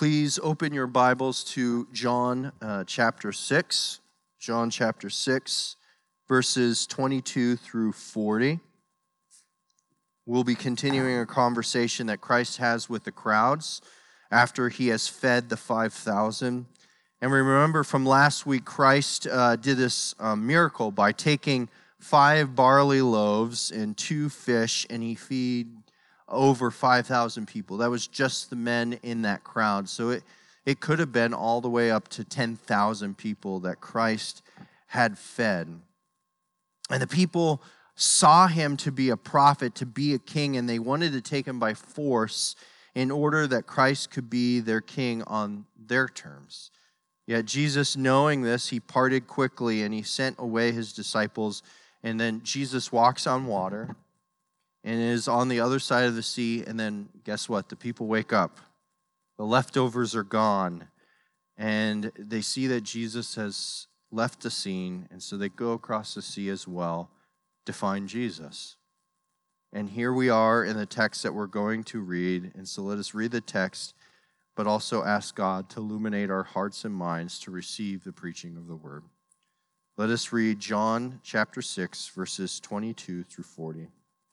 Please open your Bibles to John chapter 6. John chapter 6, verses 22 through 40. We'll be continuing a conversation that Christ has with the crowds after he has fed the 5,000. And remember from last week, Christ did this miracle by taking 5 barley loaves and 2 fish, and he feed over 5,000 people. That was just the men in that crowd. So it could have been all the way up to 10,000 people that Christ had fed. And the people saw him to be a prophet, to be a king, and they wanted to take him by force in order that Christ could be their king on their terms. Yet Jesus, knowing this, he parted quickly and he sent away his disciples. And then Jesus walks on water and is on the other side of the sea, and then guess what? The people wake up. The leftovers are gone, and they see that Jesus has left the scene, and so they go across the sea as well to find Jesus. And here we are in the text that we're going to read, and so let us read the text, but also ask God to illuminate our hearts and minds to receive the preaching of the word. Let us read John chapter 6, verses 22 through 40.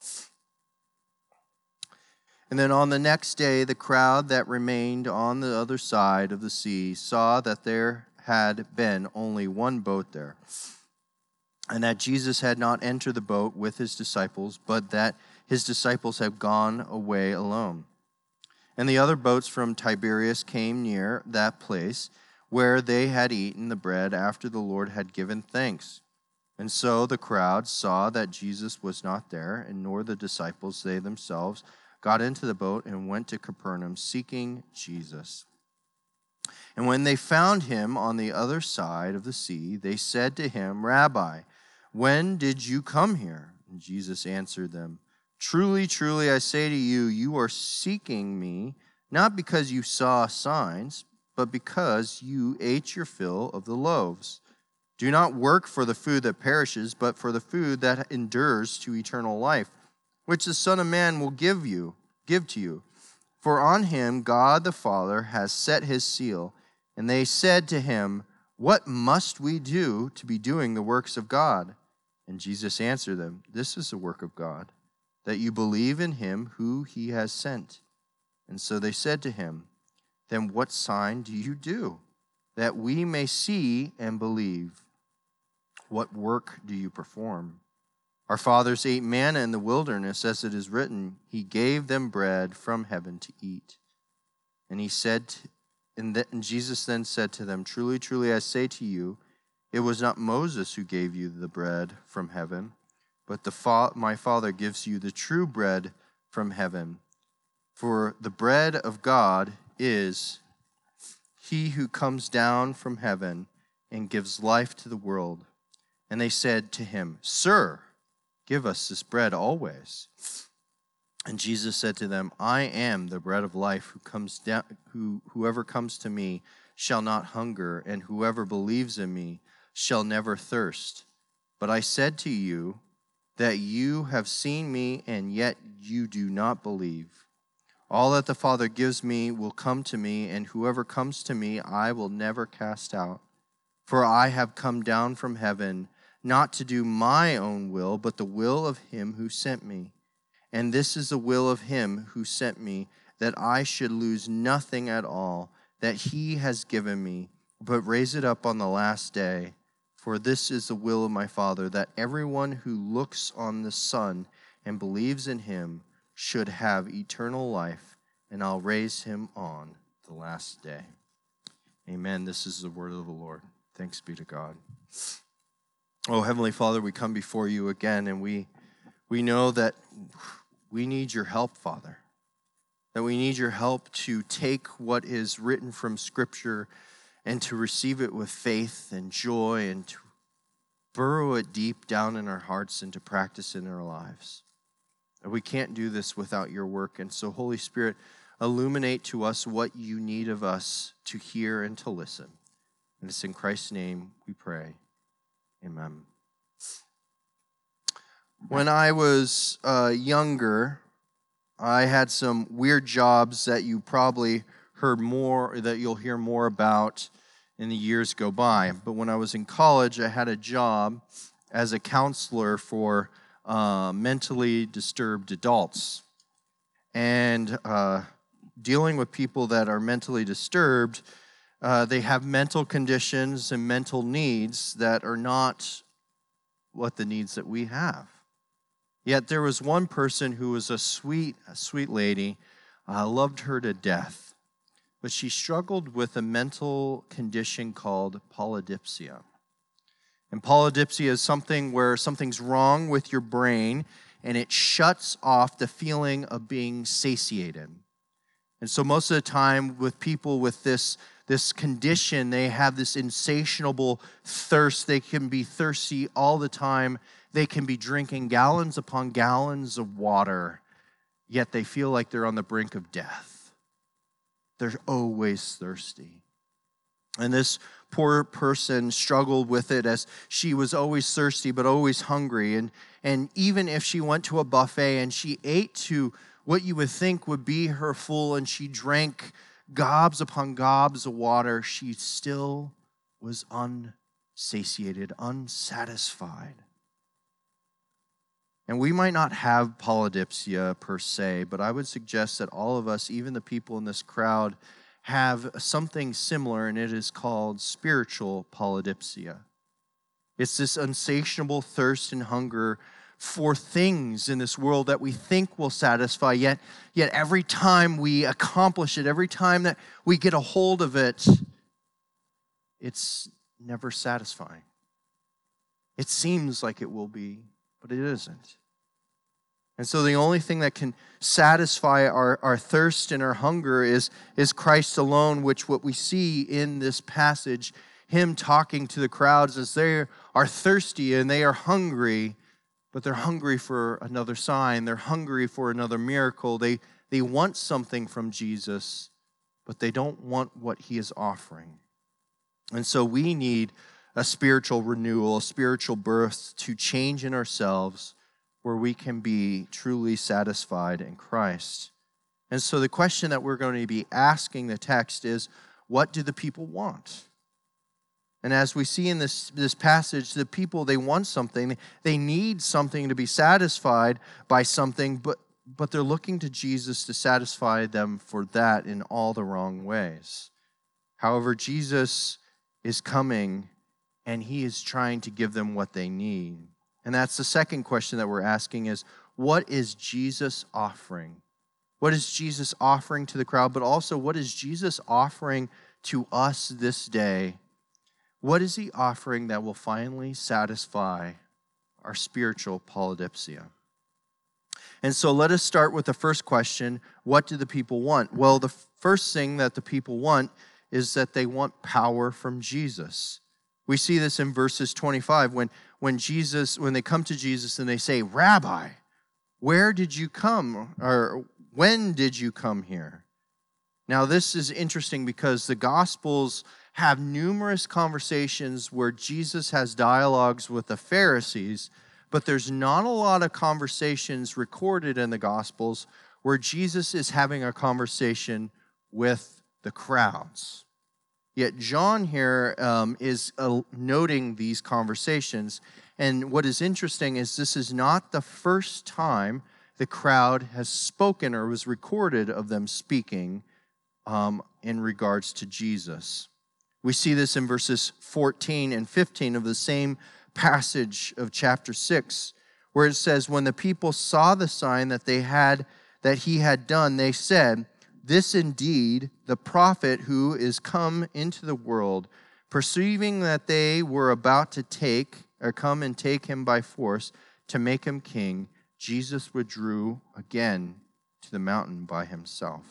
And then on the next day, the crowd that remained on the other side of the sea saw that there had been only one boat there, and that Jesus had not entered the boat with his disciples, but that his disciples had gone away alone. And the other boats from Tiberias came near that place where they had eaten the bread after the Lord had given thanks. And so the crowd saw that Jesus was not there, and nor the disciples. They themselves got into the boat and went to Capernaum seeking Jesus. And when they found him on the other side of the sea, they said to him, "Rabbi, when did you come here?" And Jesus answered them, "Truly, truly, I say to you, you are seeking me, not because you saw signs, but because you ate your fill of the loaves. Do not work for the food that perishes, but for the food that endures to eternal life, which the Son of Man will give to you. For on him God the Father has set his seal." And they said to him, "What must we do to be doing the works of God?" And Jesus answered them, "This is the work of God, that you believe in him who he has sent." And so they said to him, "Then what sign do you do, that we may see and believe? What work do you perform? Our fathers ate manna in the wilderness, as it is written, he gave them bread from heaven to eat." And Jesus then said to them, "Truly, truly, I say to you, it was not Moses who gave you the bread from heaven, but my Father gives you the true bread from heaven. For the bread of God is he who comes down from heaven and gives life to the world." And they said to him, "Sir, give us this bread always." And Jesus said to them, "I am the bread of life. Whoever comes to me shall not hunger, and whoever believes in me shall never thirst. But I said to you that you have seen me, and yet you do not believe. All that the Father gives me will come to me, and whoever comes to me I will never cast out. For I have come down from heaven, not to do my own will, but the will of him who sent me. And this is the will of him who sent me, that I should lose nothing at all that he has given me, but raise it up on the last day. For this is the will of my Father, that everyone who looks on the Son and believes in him should have eternal life, and I'll raise him on the last day." Amen. This is the word of the Lord. Thanks be to God. Oh, Heavenly Father, we come before you again, and we know that we need your help, Father. That we need your help to take what is written from Scripture and to receive it with faith and joy and to burrow it deep down in our hearts and to practice in our lives. And we can't do this without your work. And so, Holy Spirit, illuminate to us what you need of us to hear and to listen. And it's in Christ's name we pray. Amen. When I was younger, I had some weird jobs that you probably you'll hear more about in the years go by. But when I was in college, I had a job as a counselor for mentally disturbed adults. And dealing with people that are mentally disturbed, they have mental conditions and mental needs that are not what the needs that we have. Yet there was one person who was a sweet lady. I loved her to death. But she struggled with a mental condition called polydipsia. And polydipsia is something where something's wrong with your brain and it shuts off the feeling of being satiated. And so most of the time with people with this condition, they have this insatiable thirst. They can be thirsty all the time. They can be drinking gallons upon gallons of water, yet they feel like they're on the brink of death. They're always thirsty. And this poor person struggled with it as she was always thirsty but always hungry. And even if she went to a buffet and she ate to what you would think would be her full and she drank gobs upon gobs of water, she still was unsatiated, unsatisfied. And we might not have polydipsia per se, but I would suggest that all of us, even the people in this crowd, have something similar, and it is called spiritual polydipsia. It's this insatiable thirst and hunger for things in this world that we think will satisfy, yet every time we accomplish it, every time that we get a hold of it, it's never satisfying. It seems like it will be, but it isn't. And so the only thing that can satisfy our thirst and our hunger is Christ alone, which what we see in this passage, him talking to the crowds as they are thirsty and they are hungry, but they're hungry for another sign. They're hungry for another miracle. They want something from Jesus, but they don't want what he is offering. And so we need a spiritual renewal, a spiritual birth to change in ourselves where we can be truly satisfied in Christ. And so the question that we're going to be asking the text is, what do the people want? And as we see in this passage, the people, they want something. They need something to be satisfied by something, but they're looking to Jesus to satisfy them for that in all the wrong ways. However, Jesus is coming, and he is trying to give them what they need. And that's the second question that we're asking is, what is Jesus offering? What is Jesus offering to the crowd? But also, what is Jesus offering to us this day? What is he offering that will finally satisfy our spiritual polydipsia? And so let us start with the first question, what do the people want? Well, the first thing that the people want is that they want power from Jesus. We see this in verses 25 when they come to Jesus and they say, "Rabbi, where did you come?" Or "When did you come here?" Now, this is interesting because the Gospels have numerous conversations where Jesus has dialogues with the Pharisees, but there's not a lot of conversations recorded in the Gospels where Jesus is having a conversation with the crowds. Yet John here is noting these conversations. And what is interesting is this is not the first time the crowd has spoken or was recorded of them speaking in regards to Jesus. We see this in verses 14 and 15 of the same passage of chapter 6, where it says, when the people saw the sign that he had done, they said, "This indeed the prophet who is come into the world." Perceiving that they were about to come and take him by force to make him king, Jesus withdrew again to the mountain by himself.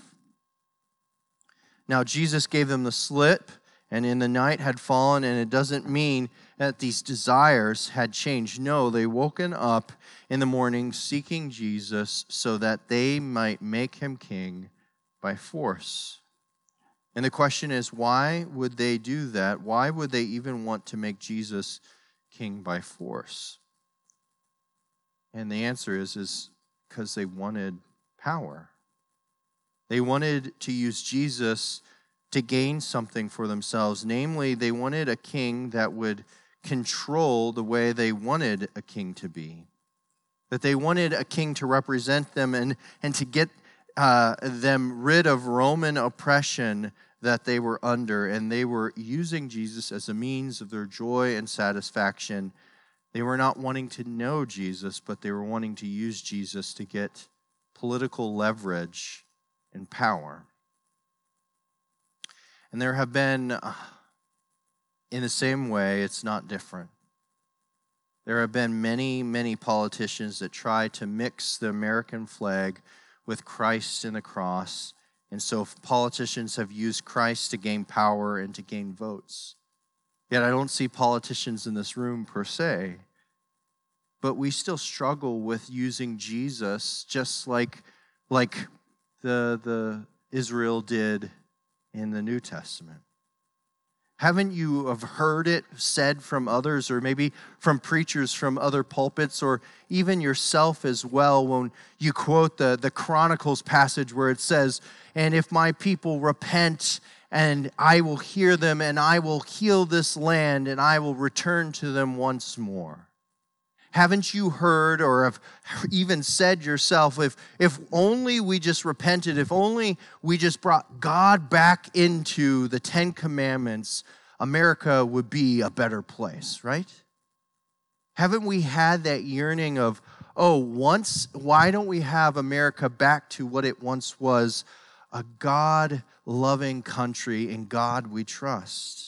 Now Jesus gave them the slip, and in the night had fallen, and it doesn't mean that these desires had changed. No, they woken up in the morning seeking Jesus so that they might make him king by force. And the question is, why would they do that? Why would they even want to make Jesus king by force? And the answer is because they wanted power. They wanted to use Jesus to gain something for themselves. Namely, they wanted a king that would control the way they wanted a king to be. That they wanted a king to represent them and to get them rid of Roman oppression that they were under. And they were using Jesus as a means of their joy and satisfaction. They were not wanting to know Jesus, but they were wanting to use Jesus to get political leverage and power. And there have been, in the same way, it's not different. There have been many, many politicians that try to mix the American flag with Christ and the cross. And so politicians have used Christ to gain power and to gain votes. Yet I don't see politicians in this room per se. But we still struggle with using Jesus just like the Israel did in the New Testament. Haven't you have heard it said from others, or maybe from preachers from other pulpits, or even yourself as well, when you quote the Chronicles passage where it says, "And if my people repent, and I will hear them, and I will heal this land, and I will return to them once more." Haven't you heard or have even said yourself, if only we just repented, if only we just brought God back into the Ten Commandments, America would be a better place, right? Haven't we had that yearning of, why don't we have America back to what it once was, a God-loving country, in God we trust?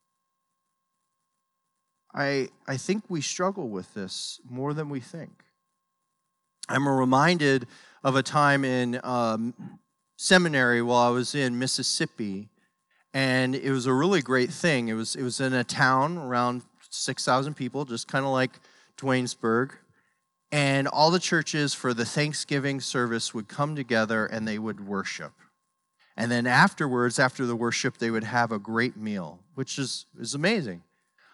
I think we struggle with this more than we think. I'm reminded of a time in seminary while I was in Mississippi, and it was a really great thing. It was in a town around 6,000 people, just kind of like Dwaynesburg, and all the churches for the Thanksgiving service would come together and they would worship. And then afterwards, after the worship, they would have a great meal, which is amazing.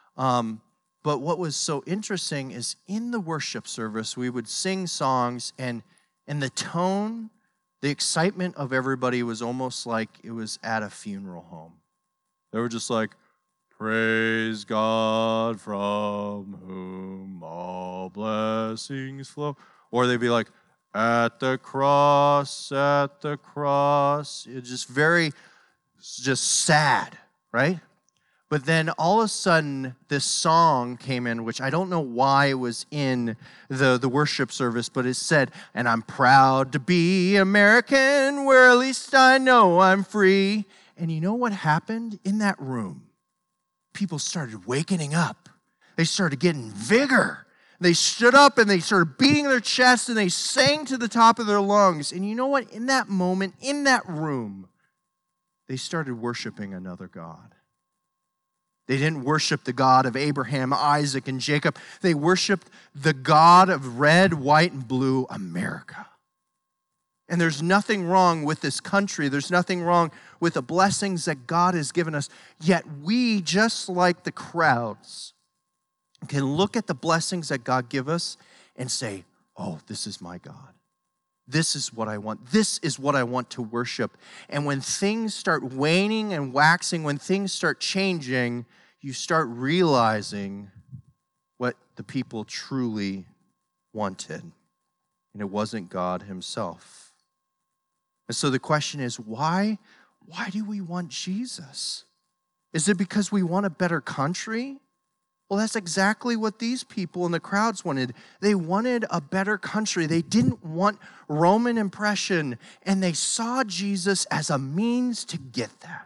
But what was so interesting is in the worship service, we would sing songs, and the tone, the excitement of everybody was almost like it was at a funeral home. They were just like, "Praise God from whom all blessings flow." Or they'd be like, at the cross. It's just sad, right? But then all of a sudden, this song came in, which I don't know why it was in the worship service, but it said, "And I'm proud to be American, where at least I know I'm free." And you know what happened in that room? People started waking up. They started getting vigor. They stood up and they started beating their chests and they sang to the top of their lungs. And you know what? In that moment, in that room, they started worshiping another God. They didn't worship the God of Abraham, Isaac, and Jacob. They worshiped the God of red, white, and blue, America. And there's nothing wrong with this country. There's nothing wrong with the blessings that God has given us. Yet we, just like the crowds, can look at the blessings that God gives us and say, this is my God. This is what I want. This is what I want to worship. And when things start waning and waxing, when things start changing, you start realizing what the people truly wanted. And it wasn't God himself. And so the question is, why do we want Jesus? Is it because we want a better country? Well, that's exactly what these people in the crowds wanted. They wanted a better country. They didn't want Roman oppression, and they saw Jesus as a means to get that.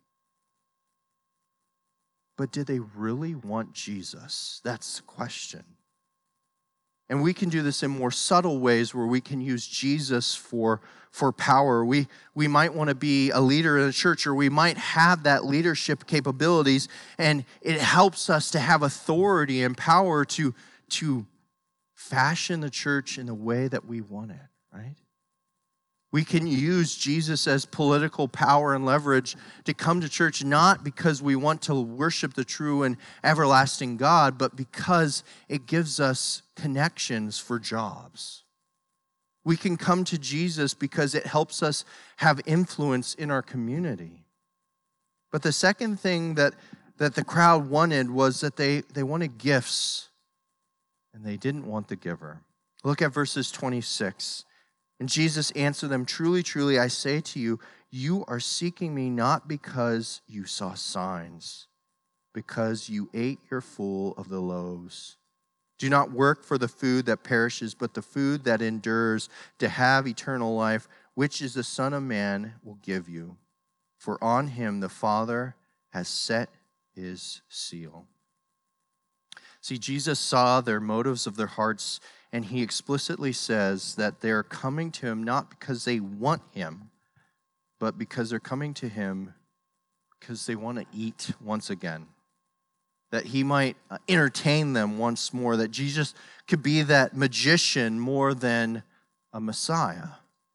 But did they really want Jesus? That's the question. And we can do this in more subtle ways where we can use Jesus for power. We might want to be a leader in a church, or we might have that leadership capabilities, and it helps us to have authority and power to fashion the church in the way that we want it, right? We can use Jesus as political power and leverage to come to church, not because we want to worship the true and everlasting God, but because it gives us connections for jobs. We can come to Jesus because it helps us have influence in our community. But the second thing that the crowd wanted was that they wanted gifts, and they didn't want the giver. Look at verses 26. And Jesus answered them, "Truly, truly, I say to you, you are seeking me not because you saw signs, because you ate your full of the loaves. Do not work for the food that perishes, but the food that endures to have eternal life, which is the Son of Man will give you. For on him the Father has set his seal." See, Jesus saw their motives of their hearts, and he explicitly says that they're coming to him not because they want him, but because they're coming to him because they want to eat once again. That he might entertain them once more, that Jesus could be that magician more than a Messiah.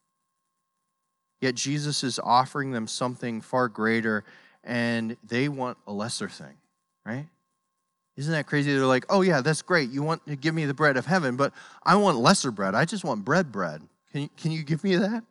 Yet Jesus is offering them something far greater, and they want a lesser thing, right? Isn't that crazy? They're like, "Oh yeah, that's great. You want to give me the bread of heaven, but I want lesser bread. I just want bread. Can you give me that?"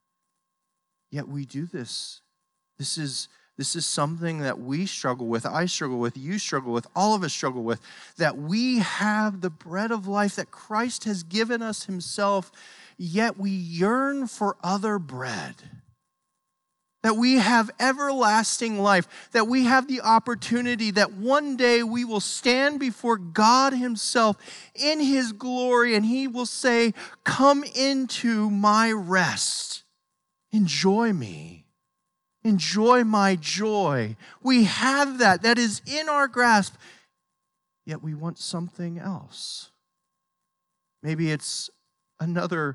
Yet we do this. This is something that we struggle with, I struggle with, you struggle with, all of us struggle with, that we have the bread of life that Christ has given us himself, yet we yearn for other bread. That we have everlasting life, that we have the opportunity that one day we will stand before God himself in his glory, and he will say, "Come into my rest. Enjoy me. Enjoy my joy." We have that. That is in our grasp. Yet we want something else. Maybe it's another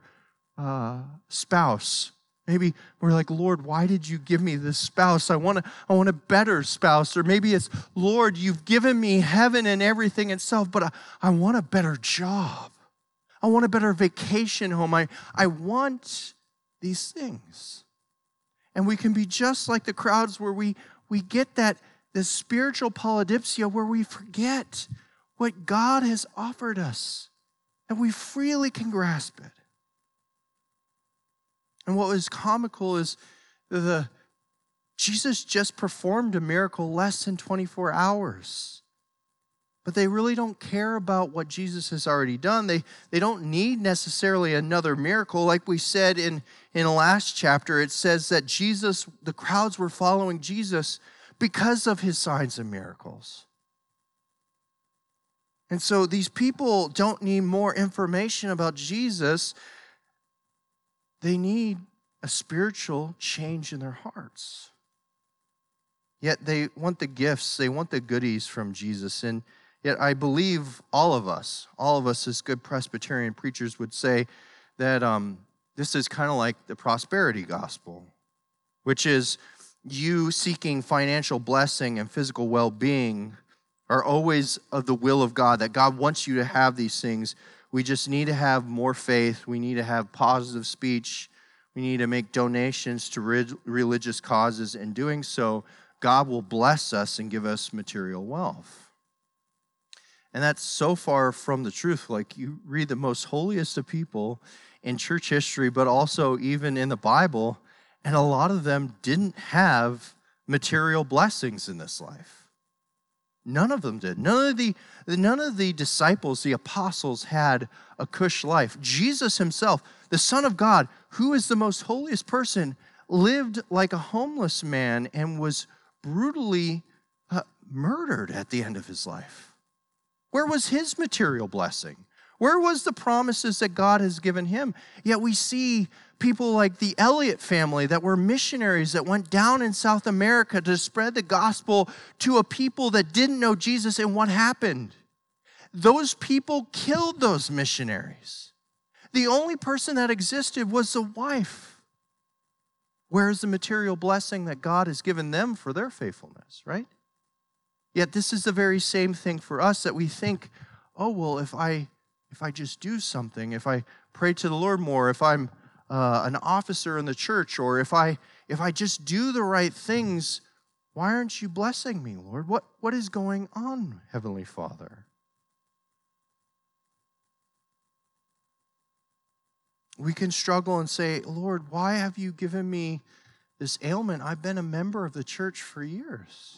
spouse. Maybe we're like, "Lord, why did you give me this spouse? I want a better spouse." Or maybe it's, "Lord, you've given me heaven and everything itself, but I want a better job. I want a better vacation home. I want these things." And we can be just like the crowds where we get this spiritual polydipsia where we forget what God has offered us, and we freely can grasp it. And what was comical is Jesus just performed a miracle less than 24 hours. But they really don't care about what Jesus has already done. They don't need necessarily another miracle. Like we said in the last chapter, it says that the crowds were following Jesus because of his signs and miracles. And so these people don't need more information about Jesus. They need a spiritual change in their hearts. Yet they want the gifts, they want the goodies from Jesus. And yet I believe all of us as good Presbyterian preachers would say that this is kind of like the prosperity gospel, which is you seeking financial blessing and physical well-being are always of the will of God, that God wants you to have these things. We just need to have more faith. We need to have positive speech. We need to make donations to religious causes. In doing so, God will bless us and give us material wealth. And that's so far from the truth. Like, you read the most holiest of people in church history, but also even in the Bible, and a lot of them didn't have material blessings in this life. None of them did. None of the disciples, the apostles, had a cush life. Jesus himself, the Son of God, who is the most holiest person, lived like a homeless man and was brutally murdered at the end of his life. Where was his material blessing? Where was the promises that God has given him? Yet we see people like the Elliott family that were missionaries that went down in South America to spread the gospel to a people that didn't know Jesus. And what happened? Those people killed those missionaries. The only person that existed was the wife. Where is the material blessing that God has given them for their faithfulness, right? Yet this is the very same thing for us, that we think, "Oh, well, if I just do something, if I pray to the Lord more, if I'm an officer in the church, or if I just do the right things, why aren't you blessing me, Lord? What is going on, Heavenly Father?" We can struggle and say, Lord, why have you given me this ailment? I've been a member of the church for years.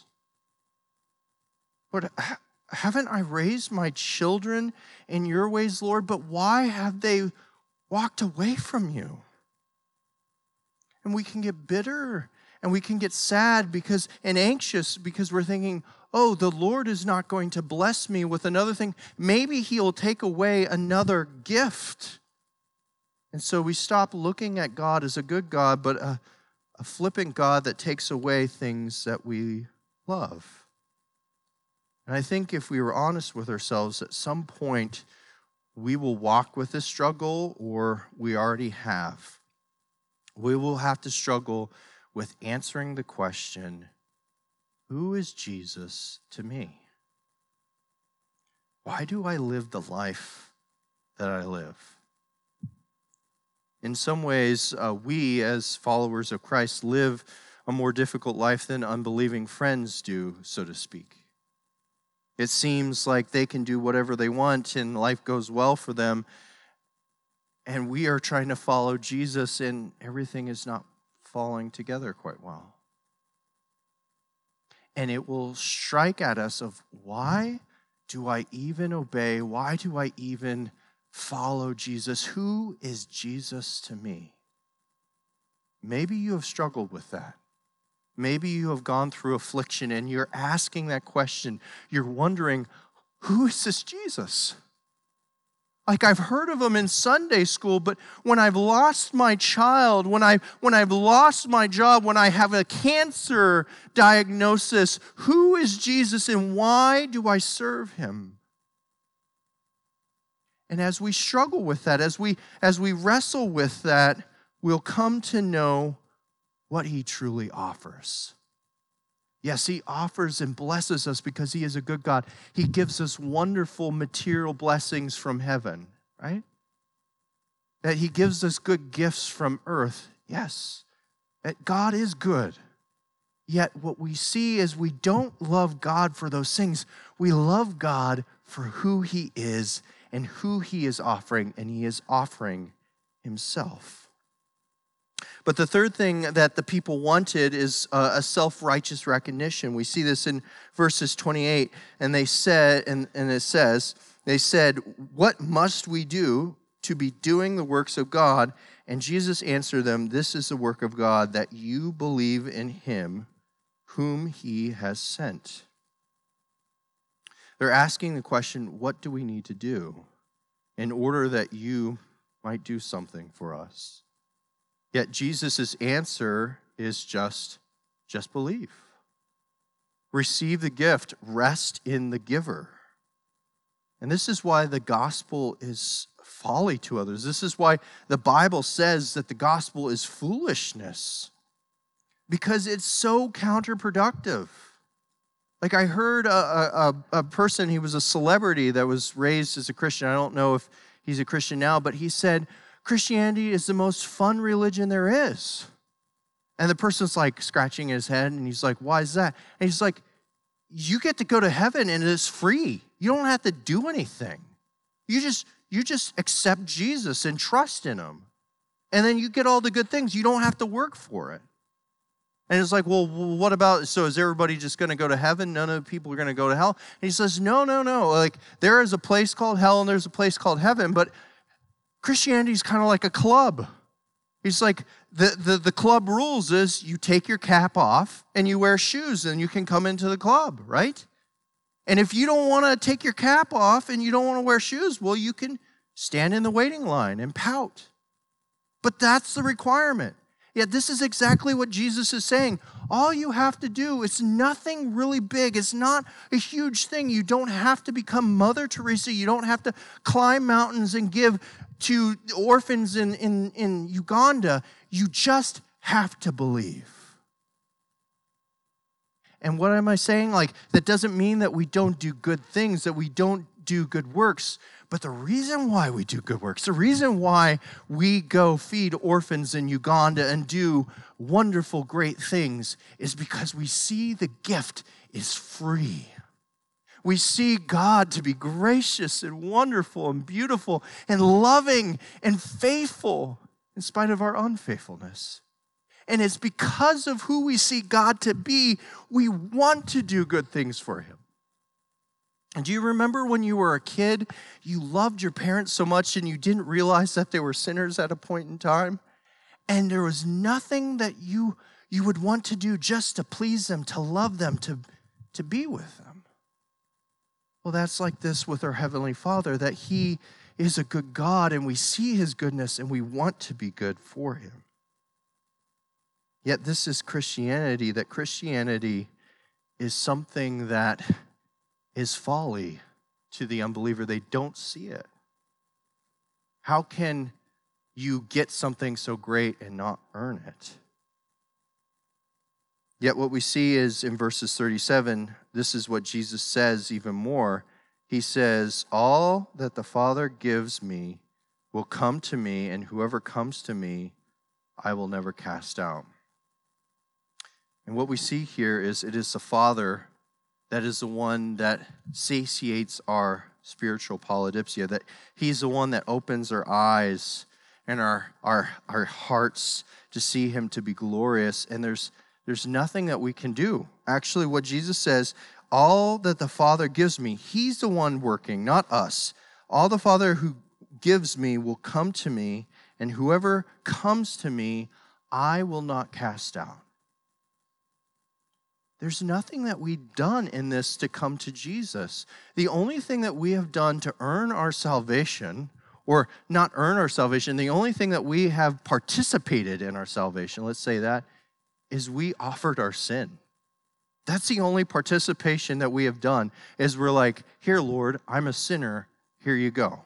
But haven't I raised my children in your ways, Lord? But why have they walked away from you? And we can get bitter and we can get sad and anxious because we're thinking, oh, the Lord is not going to bless me with another thing. Maybe he'll take away another gift. And so we stop looking at God as a good God, but a flippant God that takes away things that we love. And I think if we were honest with ourselves, at some point we will walk with this struggle, or we already have. We will have to struggle with answering the question, who is Jesus to me? Why do I live the life that I live? In some ways, we as followers of Christ live a more difficult life than unbelieving friends do, so to speak. It seems like they can do whatever they want and life goes well for them. And we are trying to follow Jesus and everything is not falling together quite well. And it will strike at us of, why do I even obey? Why do I even follow Jesus? Who is Jesus to me? Maybe you have struggled with that. Maybe you have gone through affliction and you're asking that question. You're wondering, who is this Jesus? Like, I've heard of him in Sunday school, but when I've lost my child, when I've lost my job, when I have a cancer diagnosis, who is Jesus and why do I serve him? And as we struggle with that, as we wrestle with that, we'll come to know what he truly offers. Yes, he offers and blesses us because he is a good God. He gives us wonderful material blessings from heaven, right? That he gives us good gifts from earth. Yes, that God is good. Yet what we see is we don't love God for those things. We love God for who he is and who he is offering, and he is offering himself. But the third thing that the people wanted is a self-righteous recognition. We see this in verses 28, and they said, and it says, they said, what must we do to be doing the works of God? And Jesus answered them, this is the work of God, that you believe in him whom he has sent. They're asking the question, what do we need to do in order that you might do something for us? Yet Jesus' answer is just believe. Receive the gift, rest in the giver. And this is why the gospel is folly to others. This is why the Bible says that the gospel is foolishness, because it's so counterproductive. Like, I heard a person, he was a celebrity that was raised as a Christian. I don't know if he's a Christian now, but he said, Christianity is the most fun religion there is. And the person's like scratching his head, and he's like, why is that? And he's like, you get to go to heaven and it's free. You don't have to do anything. You just accept Jesus and trust in him. And then you get all the good things. You don't have to work for it. And it's like, well, what about, so is everybody just going to go to heaven? None of the people are going to go to hell? And he says, no. Like, there is a place called hell and there's a place called heaven, but Christianity is kind of like a club. He's like, the club rules is you take your cap off and you wear shoes and you can come into the club, right? And if you don't want to take your cap off and you don't want to wear shoes, well, you can stand in the waiting line and pout. But that's the requirement. Yet this is exactly what Jesus is saying. All you have to do, it's nothing really big. It's not a huge thing. You don't have to become Mother Teresa. You don't have to climb mountains and give to orphans in Uganda. You just have to believe. And what am I saying? Like, that doesn't mean that we don't do good things, that we don't do good works. But the reason why we do good works, the reason why we go feed orphans in Uganda and do wonderful, great things is because we see the gift is free. We see God to be gracious and wonderful and beautiful and loving and faithful in spite of our unfaithfulness. And it's because of who we see God to be, we want to do good things for him. And do you remember when you were a kid, you loved your parents so much and you didn't realize that they were sinners at a point in time? And there was nothing that you would want to do just to please them, to love them, to be with them. Well, that's like this with our Heavenly Father, that he is a good God and we see his goodness and we want to be good for him. Yet this is Christianity, that Christianity is something that is folly to the unbeliever. They don't see it. How can you get something so great and not earn it? Yet what we see is in verses 37, this is what Jesus says even more. He says, all that the Father gives me will come to me, and whoever comes to me, I will never cast out. And what we see here is it is the Father that is the one that satiates our spiritual polydipsia, that he's the one that opens our eyes and our hearts to see him to be glorious. And there's nothing that we can do. Actually, what Jesus says, all that the Father gives me, he's the one working, not us. All the Father who gives me will come to me, and whoever comes to me, I will not cast out. There's nothing that we've done in this to come to Jesus. The only thing that we have done to earn our salvation, or not earn our salvation, the only thing that we have participated in our salvation, let's say that, is we offered our sin. That's the only participation that we have done, is we're like, here, Lord, I'm a sinner, here you go.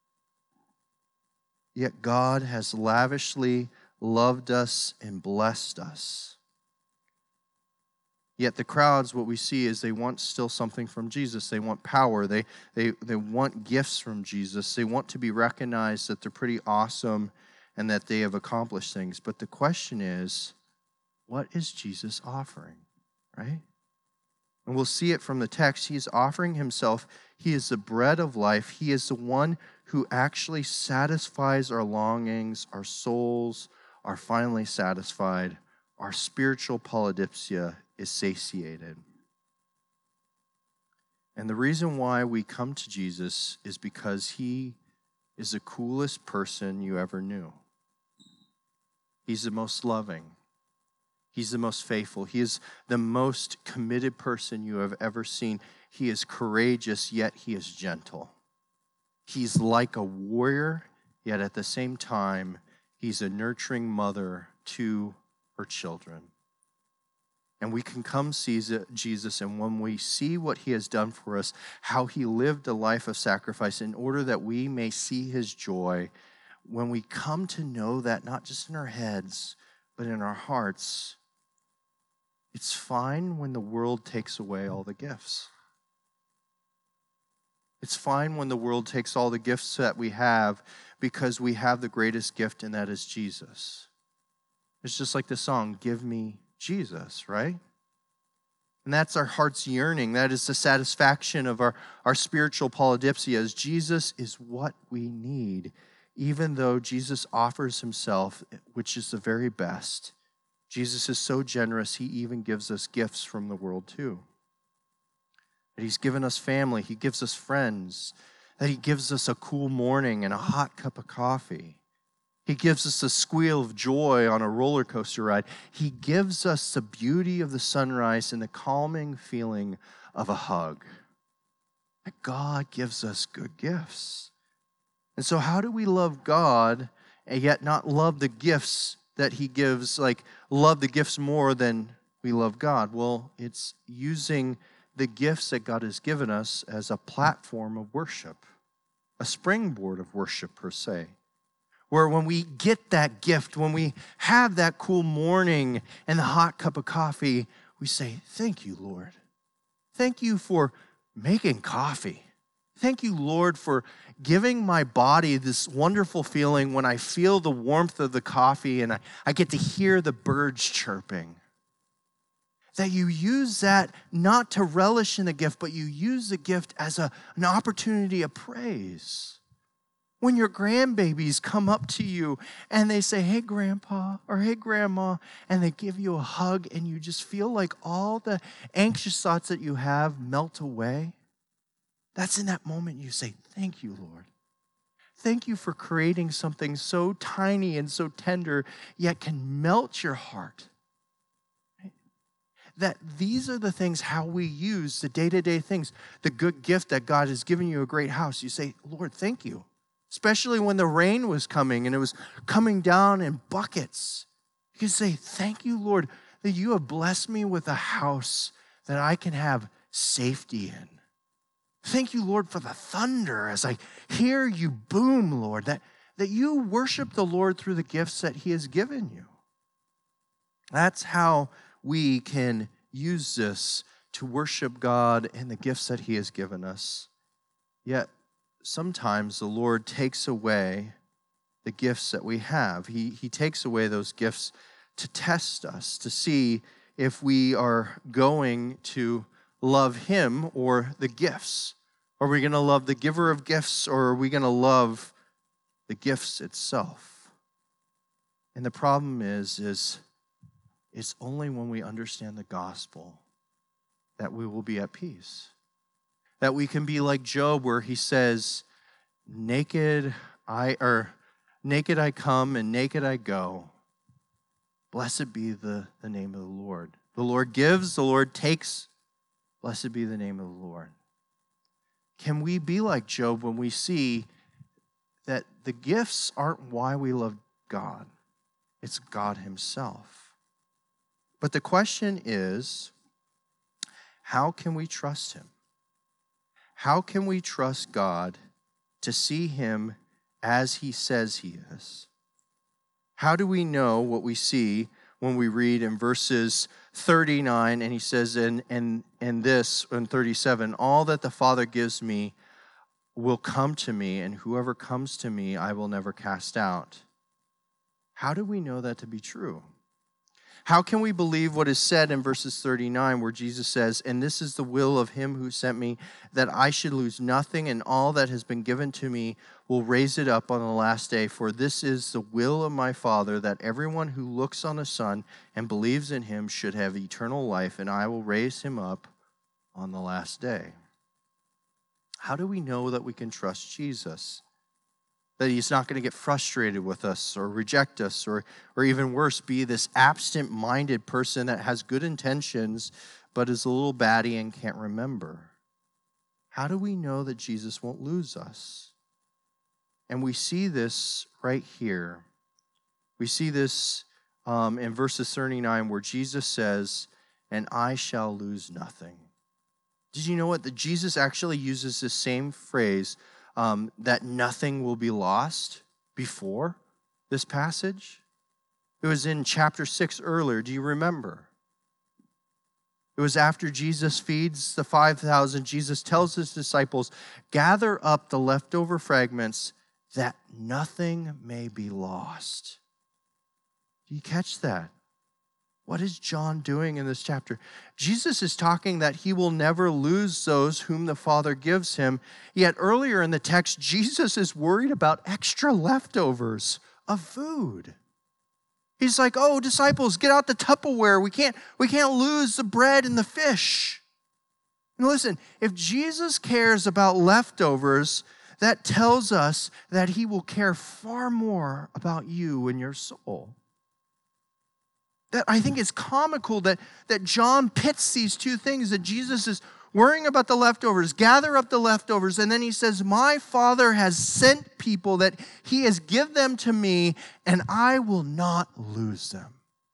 Yet God has lavishly loved us and blessed us. Yet the crowds, what we see is they want still something from Jesus. They want power. They want gifts from Jesus. They want to be recognized that they're pretty awesome and that they have accomplished things. But the question is, what is Jesus offering, right? And we'll see it from the text. He is offering himself. He is the bread of life. He is the one who actually satisfies our longings. Our souls are finally satisfied. Our spiritual polydipsia is satiated. And the reason why we come to Jesus is because he is the coolest person you ever knew. He's the most loving. He's the most faithful. He is the most committed person you have ever seen. He is courageous, yet he is gentle. He's like a warrior, yet at the same time, he's a nurturing mother to her children. And we can come see Jesus, and when we see what he has done for us, how he lived a life of sacrifice in order that we may see his joy, when we come to know that not just in our heads, but in our hearts, it's fine when the world takes away all the gifts. It's fine when the world takes all the gifts that we have, because we have the greatest gift, and that is Jesus. It's just like the song, Give Me Jesus, right? And that's our heart's yearning. That is the satisfaction of our spiritual polydipsia, as Jesus is what we need, even though Jesus offers himself, which is the very best. Jesus is so generous, he even gives us gifts from the world too. That he's given us family, he gives us friends, that he gives us a cool morning and a hot cup of coffee. He gives us a squeal of joy on a roller coaster ride. He gives us the beauty of the sunrise and the calming feeling of a hug. That God gives us good gifts. And so how do we love God and yet not love the gifts that he gives, like love the gifts more than we love God? Well, it's using the gifts that God has given us as a platform of worship, a springboard of worship per se. Where when we get that gift, when we have that cool morning and the hot cup of coffee, we say, thank you, Lord. Thank you for making coffee. Thank you, Lord, for giving my body this wonderful feeling when I feel the warmth of the coffee and I get to hear the birds chirping. that you use that not to relish in the gift, but you use the gift as an opportunity of praise. When your grandbabies come up to you and they say, hey, grandpa, or hey, grandma, and they give you a hug and you just feel like all the anxious thoughts that you have melt away, that's in that moment you say, thank you, Lord. Thank you for creating something so tiny and so tender, yet can melt your heart. That these are the things how we use the day-to-day things, the good gift that God has given you, a great house. You say, Lord, thank you. Especially when the rain was coming and it was coming down in buckets. You can say, thank you, Lord, that you have blessed me with a house that I can have safety in. Thank you, Lord, for the thunder as I hear you boom, Lord, that you worship the Lord through the gifts that he has given you. That's how we can use this to worship God and the gifts that he has given us. Yet, sometimes the Lord takes away the gifts that we have. He takes away those gifts to test us, to see if we are going to love him or the gifts. Are we going to love the giver of gifts, or are we going to love the gifts itself? And the problem is it's only when we understand the gospel that we will be at peace. That we can be like Job, where he says, naked I come and naked I go. Blessed be the name of the Lord. The Lord gives, the Lord takes. Blessed be the name of the Lord. Can we be like Job when we see that the gifts aren't why we love God? It's God himself. But the question is, how can we trust him? How can we trust God to see him as he says he is? How do we know what we see when we read in verses 39, and he says in this, in 37, all that the Father gives me will come to me, and whoever comes to me I will never cast out. How do we know that to be true? How can we believe what is said in verses 39 where Jesus says, and this is the will of him who sent me, that I should lose nothing, and all that has been given to me will raise it up on the last day. For this is the will of my Father, that everyone who looks on the Son and believes in him should have eternal life, and I will raise him up on the last day. How do we know that we can trust Jesus? That he's not going to get frustrated with us or reject us or even worse, be this absent-minded person that has good intentions but is a little batty and can't remember. How do we know that Jesus won't lose us? And we see this right here. We see this in verses 39 where Jesus says, and I shall lose nothing. Did you know what? That Jesus actually uses the same phrase, that nothing will be lost, before this passage? It was in chapter 6 earlier. Do you remember? It was after Jesus feeds the 5,000. Jesus tells his disciples, gather up the leftover fragments that nothing may be lost. Do you catch that? What is John doing in this chapter? Jesus is talking that he will never lose those whom the Father gives him. Yet earlier in the text, Jesus is worried about extra leftovers of food. He's like, oh, disciples, get out the Tupperware. We can't lose the bread and the fish. And listen, if Jesus cares about leftovers, that tells us that he will care far more about you and your soul. That I think it's comical that John pits these two things, that Jesus is worrying about the leftovers, gather up the leftovers, and then he says, my Father has sent people that he has given them to me, and I will not lose them.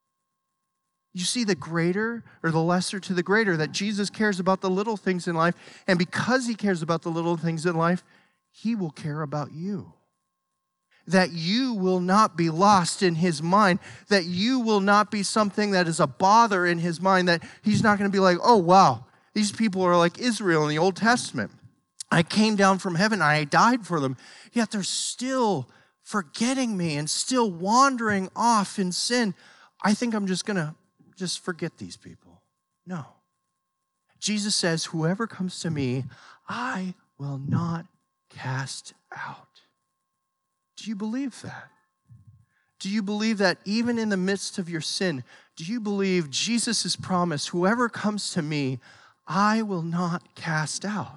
You see the greater or the lesser to the greater, that Jesus cares about the little things in life, and because he cares about the little things in life, he will care about you. That you will not be lost in his mind, that you will not be something that is a bother in his mind, that he's not going to be like, oh, wow, these people are like Israel in the Old Testament. I came down from heaven, I died for them, yet they're still forgetting me and still wandering off in sin. I think I'm just going to forget these people. No. Jesus says, whoever comes to me, I will not cast out. Do you believe that? Do you believe that even in the midst of your sin, do you believe Jesus' promise, whoever comes to me, I will not cast out?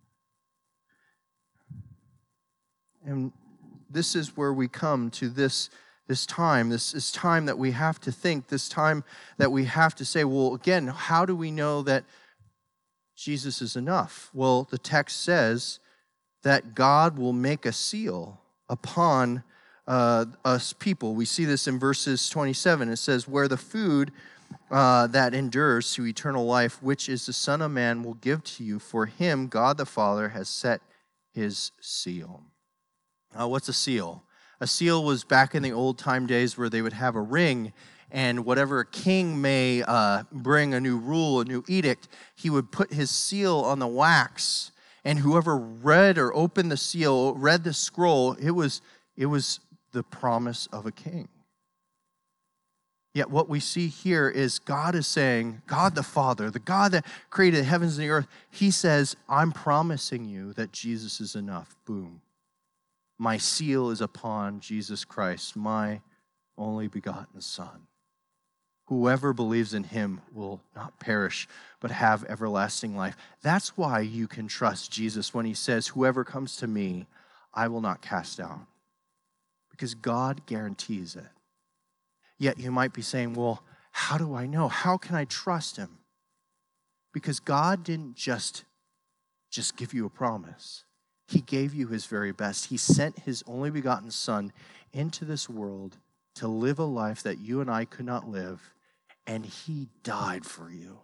And this is where we come to this time. This is time that we have to think, this time that we have to say, well, again, how do we know that Jesus is enough? Well, the text says that God will make a seal upon us people. We see this in verses 27. It says, where the food that endures to eternal life, which is the Son of Man, will give to you. For him, God the Father has set his seal. What's a seal? A seal was back in the old time days where they would have a ring, and whatever a king may bring a new rule, a new edict, he would put his seal on the wax, and whoever read or opened the seal, read the scroll, it was the promise of a king. Yet what we see here is God is saying, God the Father, the God that created the heavens and the earth, he says, I'm promising you that Jesus is enough. Boom. My seal is upon Jesus Christ, my only begotten Son. Whoever believes in him will not perish, but have everlasting life. That's why you can trust Jesus when he says, whoever comes to me, I will not cast out. Because God guarantees it. Yet you might be saying, well, how do I know? How can I trust him? Because God didn't just give you a promise. He gave you his very best. He sent his only begotten Son into this world to live a life that you and I could not live, and he died for you.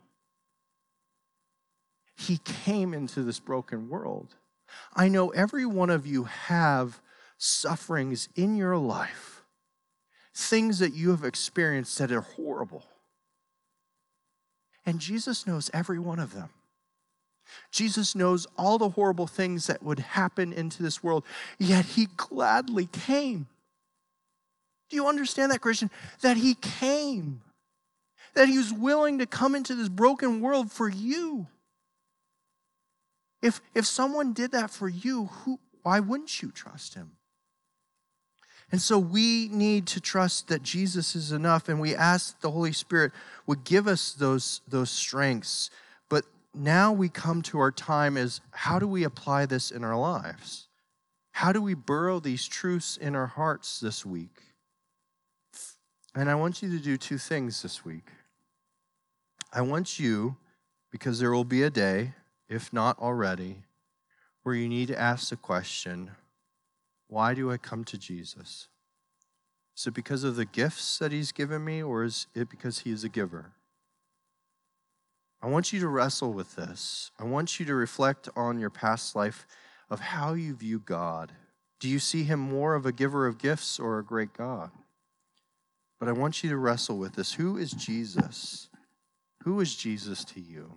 He came into this broken world. I know every one of you have sufferings in your life, things that you have experienced that are horrible. And Jesus knows every one of them. Jesus knows all the horrible things that would happen into this world, yet he gladly came. Do you understand that, Christian? That he came. That he was willing to come into this broken world for you. If someone did that for you, why wouldn't you trust him? And so we need to trust that Jesus is enough, and we ask that the Holy Spirit would give us those strengths. But now we come to our time as, how do we apply this in our lives? How do we burrow these truths in our hearts this week? And I want you to do two things this week. I want you, because there will be a day, if not already, where you need to ask the question, why do I come to Jesus? Is it because of the gifts that he's given me, or is it because he is a giver? I want you to wrestle with this. I want you to reflect on your past life of how you view God. Do you see him more of a giver of gifts or a great God? But I want you to wrestle with this. Who is Jesus? Who is Jesus to you?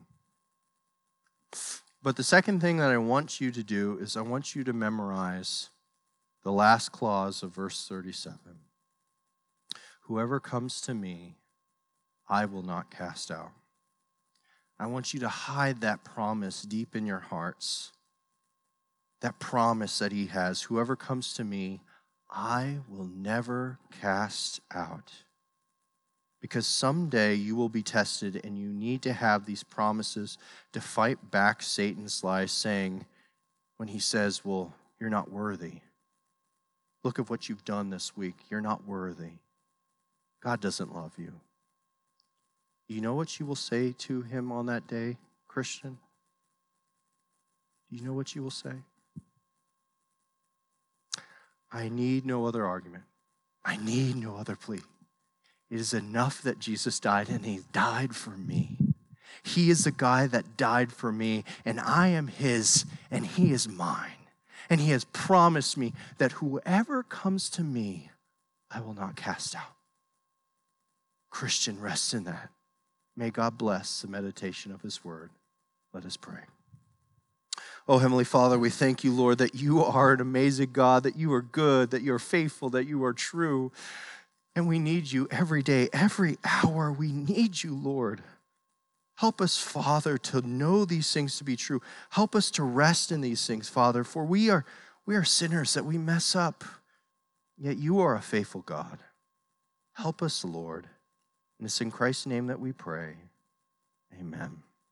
But the second thing that I want you to do is I want you to memorize the last clause of verse 37. Whoever comes to me, I will not cast out. I want you to hide that promise deep in your hearts. That promise that he has. Whoever comes to me, I will never cast out. Because someday you will be tested, and you need to have these promises to fight back Satan's lies, saying, when he says, well, you're not worthy. Look at what you've done this week. You're not worthy. God doesn't love you. You know what you will say to him on that day, Christian? Do you know what you will say? I need no other argument. I need no other plea. It is enough that Jesus died, and he died for me. He is the guy that died for me, and I am his, and he is mine. And he has promised me that whoever comes to me, I will not cast out. Christian, rest in that. May God bless the meditation of his word. Let us pray. Oh, Heavenly Father, we thank you, Lord, that you are an amazing God, that you are good, that you are faithful, that you are true. And we need you every day, every hour. We need you, Lord. Help us, Father, to know these things to be true. Help us to rest in these things, Father, for we are sinners, that we mess up. Yet you are a faithful God. Help us, Lord. And it's in Christ's name that we pray. Amen.